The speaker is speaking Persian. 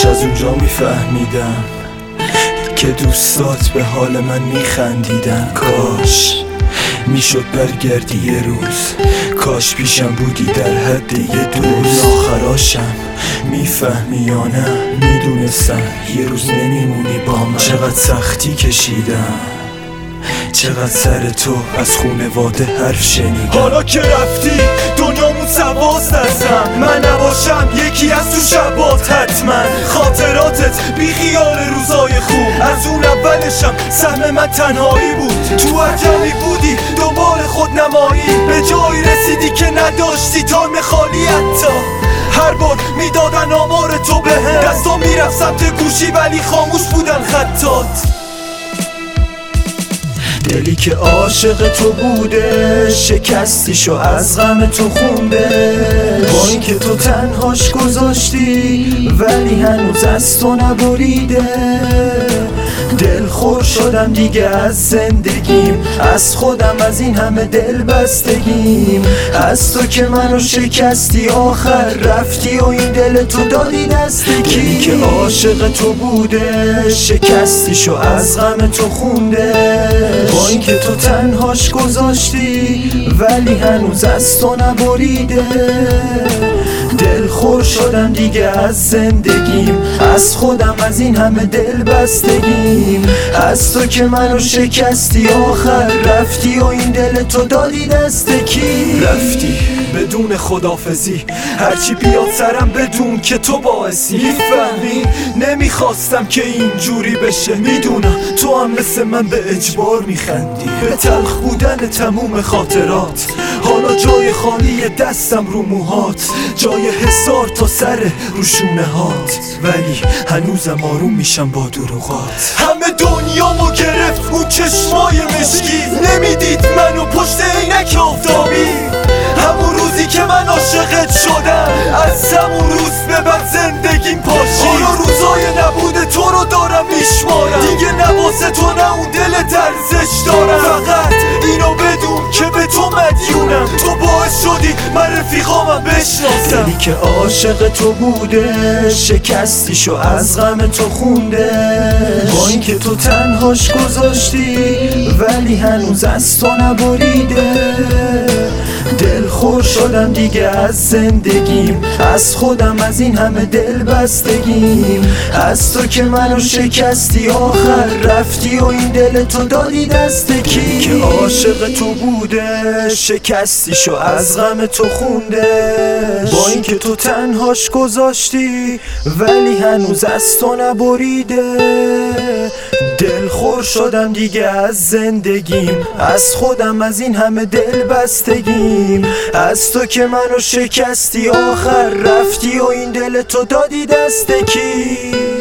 کاش از اونجا میفهمیدم که دوستات به حال من میخندیدن. کاش میشد برگردی یه روز، کاش پیشم بودی در حد یه دوز. آخراشم میفهمی یا نه؟ میدونستم یه روز نمیمونی با من. چقدر سختی کشیدم، چقدر سر تو از خونواده حرف شنیدم. حالا که رفتی دنیامون سواست ازم، من نباشم یکی از تو شبات حتما. خاطراتت بی خیال روزای خوب، از اون اولشم سهم من تنهایی بود. تو عجمی بودی دنبال خودنمایی، به جایی رسیدی که نداشتی تایم خالی. حتی هر بار میدادن آمار تو بهم، دستام میرفت سمت گوشی ولی خاموش بودن خطات. دلی که عاشق تو بوده شکستیشو از غم تو خونده، با اینکه تو تنهاش گذاشتی ولی هنوز از تو نبریده. دل خور شدم دیگه از زندگیم، از خودم، از این همه دل بستگیم. از تو که منو شکستی آخر رفتی و این دل تو دادی دست کی؟ دلی که عاشق تو بوده شکستیشو از غم تو خونده، با اینکه تو تنهاش گذاشتی ولی هنوز از تو نبریده. دل خور شدم دیگه از زندگیم، از خودم، از این همه دل بستگیم. از تو که منو شکستی آخر رفتی و این دل تو دادی دست کی؟ رفتی بدون خدافزی، هرچی بیاد سرم بدون که تو باعثی. میفهمی نمیخواستم که اینجوری بشه، میدونم تو هم مثل من به اجبار میخندی. به تلخ بودن تموم خاطرات، حالا جای خالی دستم رو موهات، جای هزار تا سر رو شونه هات، ولی هنوزم آروم میشم با دروغات. همه دنیامو گرفت اون چشمای مشکی، نمیدید منو پشت عینک آفتابی. همون روزی که من عاشقت شدم، از همون روز به بعد زندگیم پاشی. حالا روزای نبوده تو رو دارم میشمارم، دیگه نه واسه تو نه اون دل ارزش دارم. فقط اینو بدون که به تو مدیونم، تو باعث شدی من رفیقامم بشناسم. دلی که عاشق تو بوده شکستیشو از غم تو خونده، با اینکه تو تنهاش گذاشتی ولی هنوز از تو نبریده. دل خور شدم دیگه از زندگیم، از خودم، از این همه دل بستگیم. از تو که منو شکستی آخر رفتی و این دل تو دادی دست کی؟ که عاشق تو بوده شکستیشو از غم تو خونده، با اینکه تو تنهاش گذاشتی ولی هنوز از تو نبریده. دل خور شدم دیگه از زندگیم، از خودم، از این همه دل بستگیم. از تو که منو شکستی آخر رفتی و این دل تو دادی دست کی؟